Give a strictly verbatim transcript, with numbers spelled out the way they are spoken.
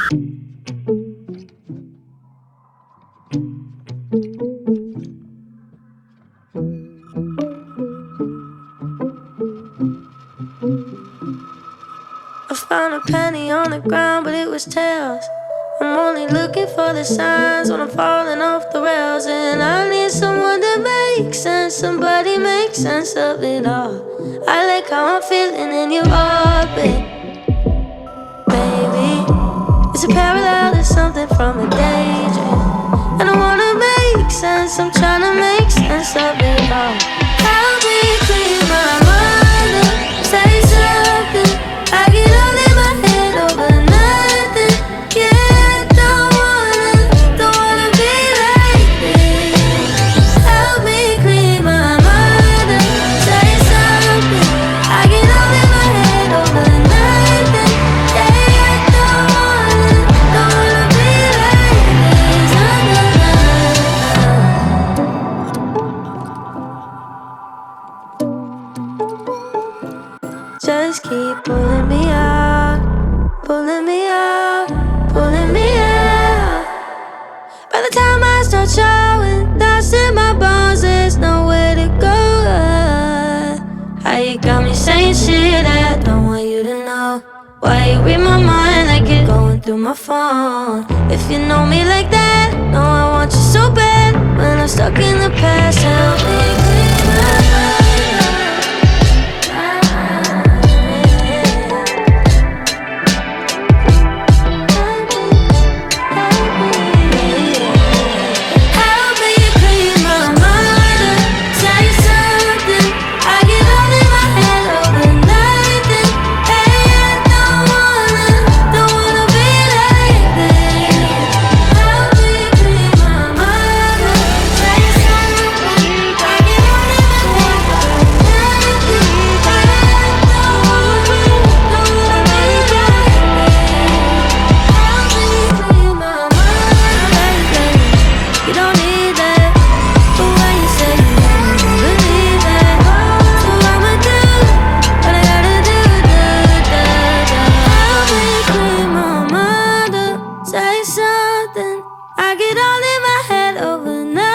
I found a penny on the ground, but it was tails. I'm only looking for the signs when I'm falling off the rails. And I need someone to make sense, somebody make sense of it all. I like how I'm feeling in your orbit, baby. It's a parallel to something from a daydream. And I wanna make sense, I'm trying to make sense of it all. Help me clear my mind up, say something. I get all in my head over nothing. Yeah, don't wanna, don't wanna be like this. Help me clear my mind up, say something. I get all in my head over nothing. Yeah, don't wanna, don't wanna be like this. Just keep pulling me out, pulling me out, pulling me out. By the time I start showing dust in my bones, there's nowhere to go. How you got me saying shit I don't want you to know. Why you read my mind like you're going through my phone? If you know me like that, no, I want you so bad. When I'm stuck in the past, help me clear my mind. I get all in my head over now.